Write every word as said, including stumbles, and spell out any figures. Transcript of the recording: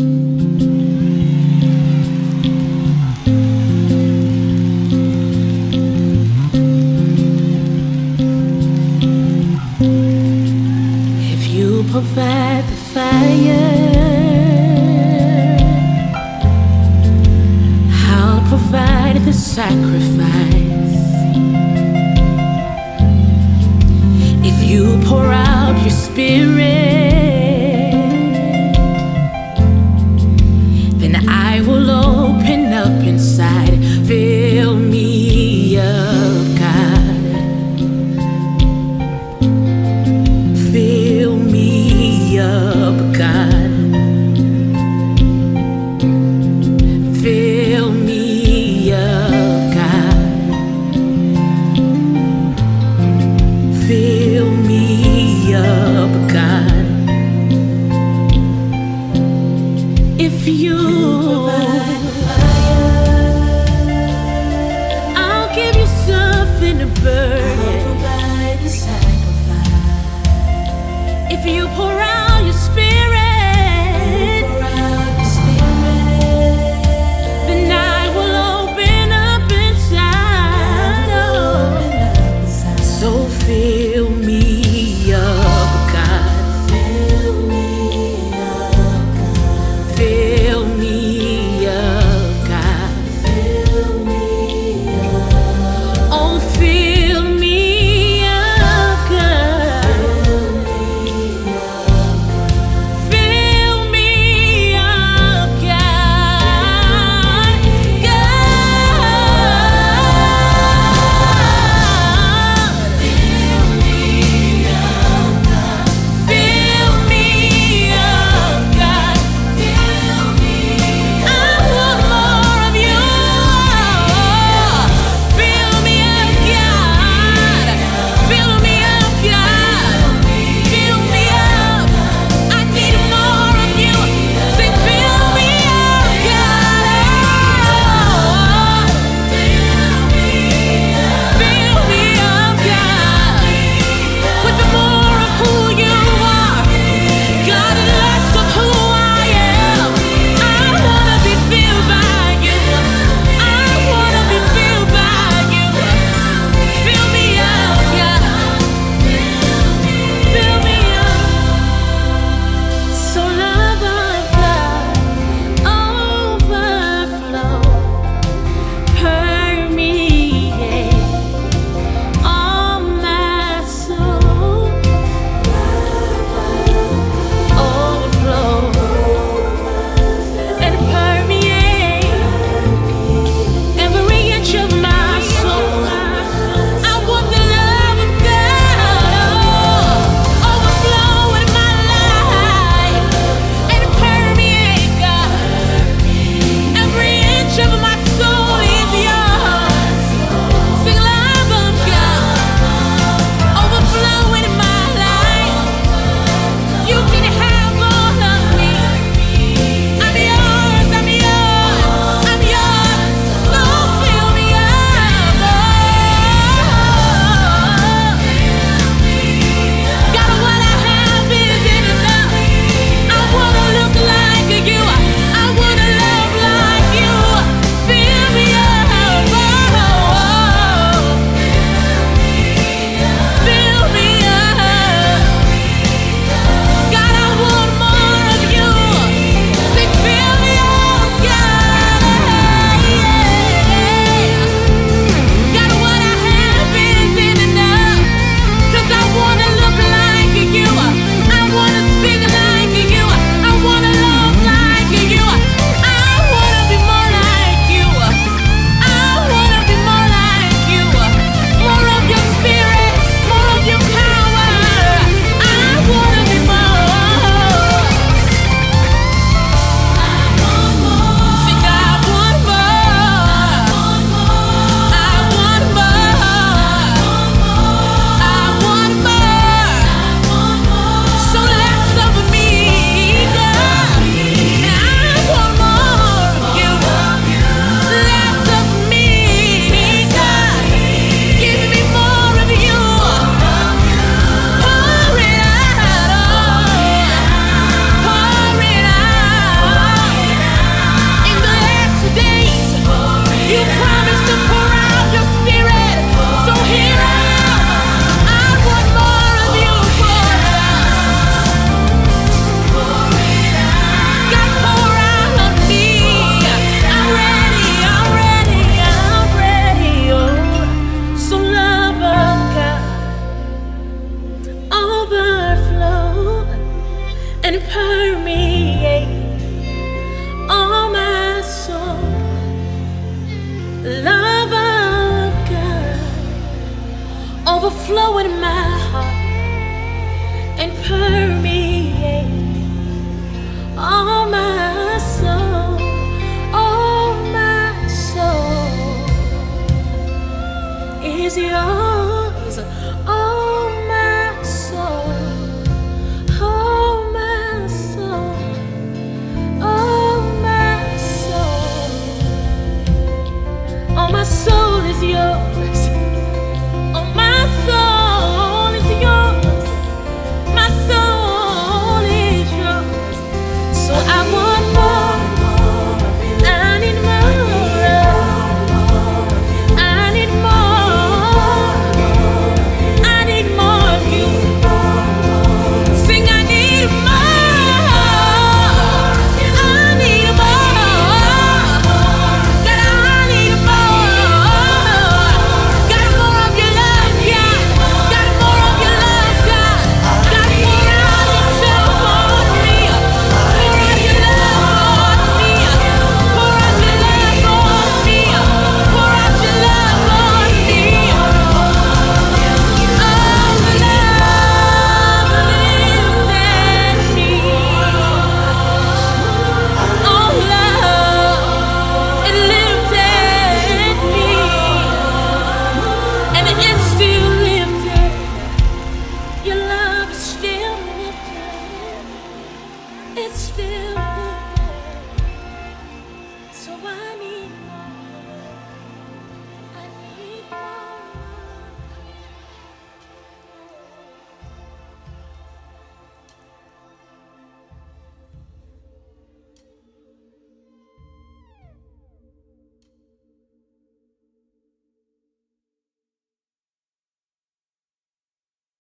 Provide the fire, I'll provide the sacrifice. If you pour out your spirit, then I will open up inside. Fill me up, God. Fill me up, God. Fill me up, God. Fill me up, God. If you provide the fire, I'll give you something to burn. I'll provide the sacrifice. If you pour out your spirit, pour out your spirit, then I will open up inside. Oh, so fill me up, God. Fill me up, God. Fill me up, God. Fill me up. Oh, fill me up, God. Fill me up, God. God, fill flow in my heart and permeate all my soul, all my soul is yours.